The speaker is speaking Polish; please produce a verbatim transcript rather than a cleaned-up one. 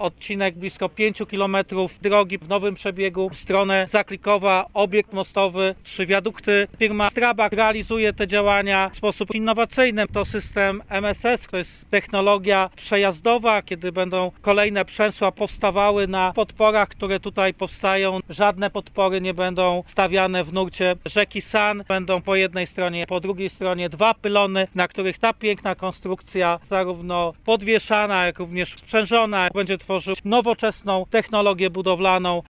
odcinek blisko pięciu kilometrów drogi w nowym przebiegu w stronę Zaklikowa, obiekt mostowy, trzy wiadukty. Firma Strabag realizuje te działania w sposób innowacyjny. To system M S S, to jest technologia przejazdowa, kiedy będą kolejne przęsła powstawały na podporach, które tutaj powstają. Żadne podpory nie będą stawiane w nurcie rzeki San. Będą po jednej stronie, po drugiej stronie dwa pylony, na których ta piękna konstrukcja zarówno podwieszana, jak również sprzężona będzie tworzyć nowoczesną technologię budowlaną,